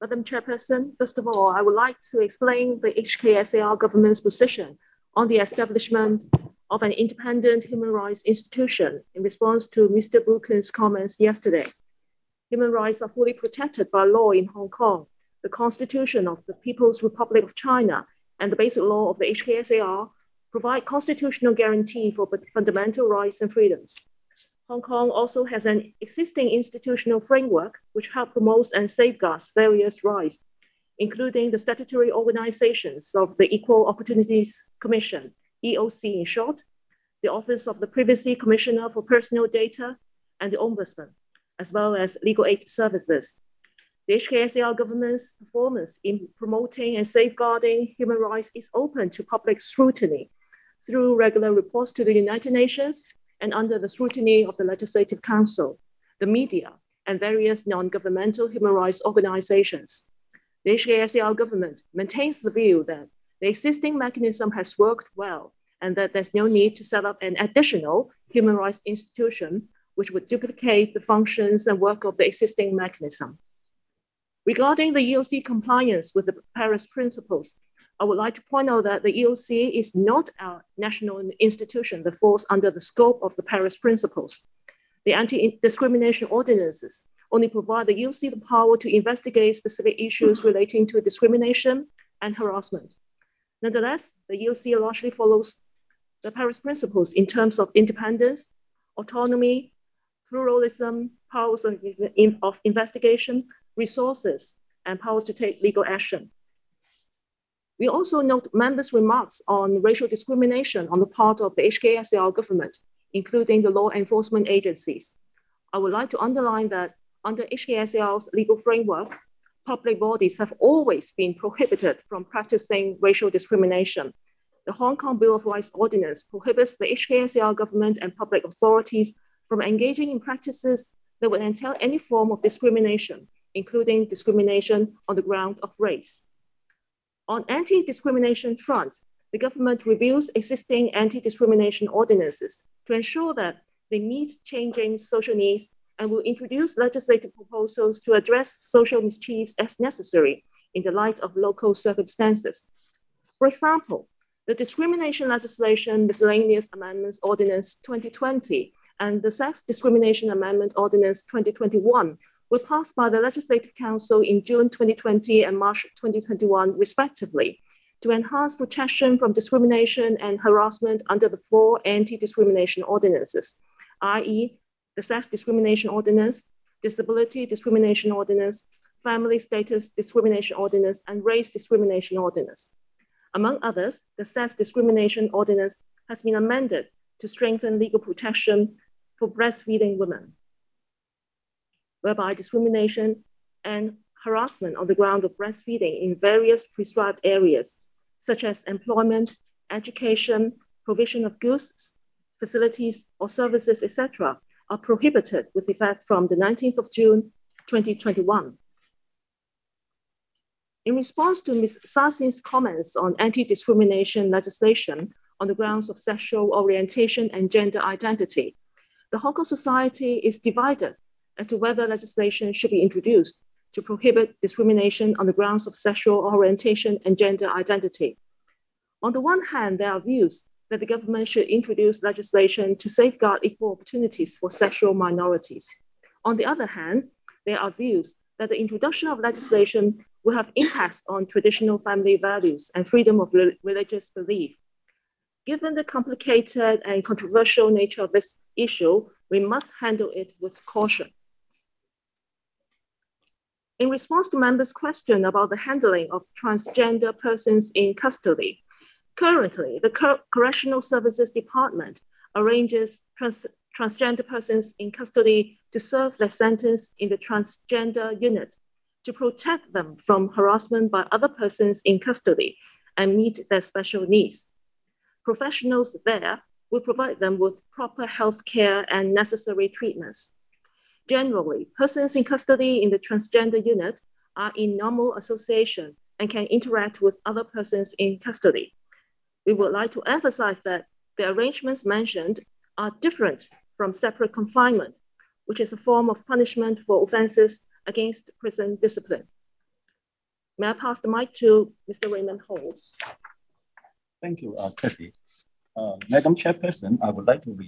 Madam Chairperson, first of all, I would like to explain the HKSAR government's position on the establishment of an independent human rights institution in response to Mr. Buchan's comments yesterday. Human rights are fully protected by law in Hong Kong, the Constitution of the People's Republic of China, and the basic law of the HKSAR provide constitutional guarantee for fundamental rights and freedoms. Hong Kong also has an existing institutional framework which helps promote and safeguards various rights, including the statutory organizations of the Equal Opportunities Commission, EOC in short, the Office of the Privacy Commissioner for Personal Data, and the Ombudsman, as well as legal aid services. The HKSAR government's performance in promoting and safeguarding human rights is open to public scrutiny through regular reports to the United Nations and under the scrutiny of the Legislative Council, the media, and various non-governmental human rights organizations. The HKSAR government maintains the view that the existing mechanism has worked well and that there's no need to set up an additional human rights institution which would duplicate the functions and work of the existing mechanism. Regarding the EOC compliance with the Paris Principles, I would like to point out that the EOC is not a national institution that falls under the scope of the Paris Principles. The anti-discrimination ordinances only provide the EOC the power to investigate specific issues relating to discrimination and harassment. Nonetheless, the EOC largely follows the Paris Principles in terms of independence, autonomy, pluralism, powers of investigation, resources, and powers to take legal action. We also note members' remarks on racial discrimination on the part of the HKSAR government, including the law enforcement agencies. I would like to underline that under HKSAR's legal framework, public bodies have always been prohibited from practicing racial discrimination. The Hong Kong Bill of Rights Ordinance prohibits the HKSAR government and public authorities from engaging in practices that would entail any form of discrimination, including discrimination on the ground of race. On anti-discrimination front, the government reviews existing anti-discrimination ordinances to ensure that they meet changing social needs and will introduce legislative proposals to address social mischiefs as necessary in the light of local circumstances. For example, the Discrimination Legislation Miscellaneous Amendments Ordinance 2020 and the Sex Discrimination Amendment Ordinance 2021 were passed by the Legislative Council in June 2020 and March 2021, respectively, to enhance protection from discrimination and harassment under the four anti-discrimination ordinances, i.e., the Sex Discrimination Ordinance, Disability Discrimination Ordinance, Family Status Discrimination Ordinance, and Race Discrimination Ordinance. Among others, the Sex Discrimination Ordinance has been amended to strengthen legal protection for breastfeeding women, whereby discrimination and harassment on the ground of breastfeeding in various prescribed areas, such as employment, education, provision of goods, facilities, or services, etc., are prohibited with effect from the 19th of June, 2021. In response to Ms. Sarsin's comments on anti-discrimination legislation on the grounds of sexual orientation and gender identity, the Hong Kong society is divided as to whether legislation should be introduced to prohibit discrimination on the grounds of sexual orientation and gender identity. On the one hand, there are views that the government should introduce legislation to safeguard equal opportunities for sexual minorities. On the other hand, there are views that the introduction of legislation will have impacts on traditional family values and freedom of religious belief. Given the complicated and controversial nature of this issue, we must handle it with caution. In response to members' question about the handling of transgender persons in custody, currently, the Correctional Services Department arranges transgender persons in custody to serve their sentence in the transgender unit to protect them from harassment by other persons in custody and meet their special needs. Professionals there will provide them with proper health care and necessary treatments. Generally, persons in custody in the transgender unit are in normal association and can interact with other persons in custody. We would like to emphasize that the arrangements mentioned are different from separate confinement, which is a form of punishment for offenses against prison discipline. May I pass the mic to Mr. Raymond Ho? Thank you, Kathy. Madam Chairperson, I would like to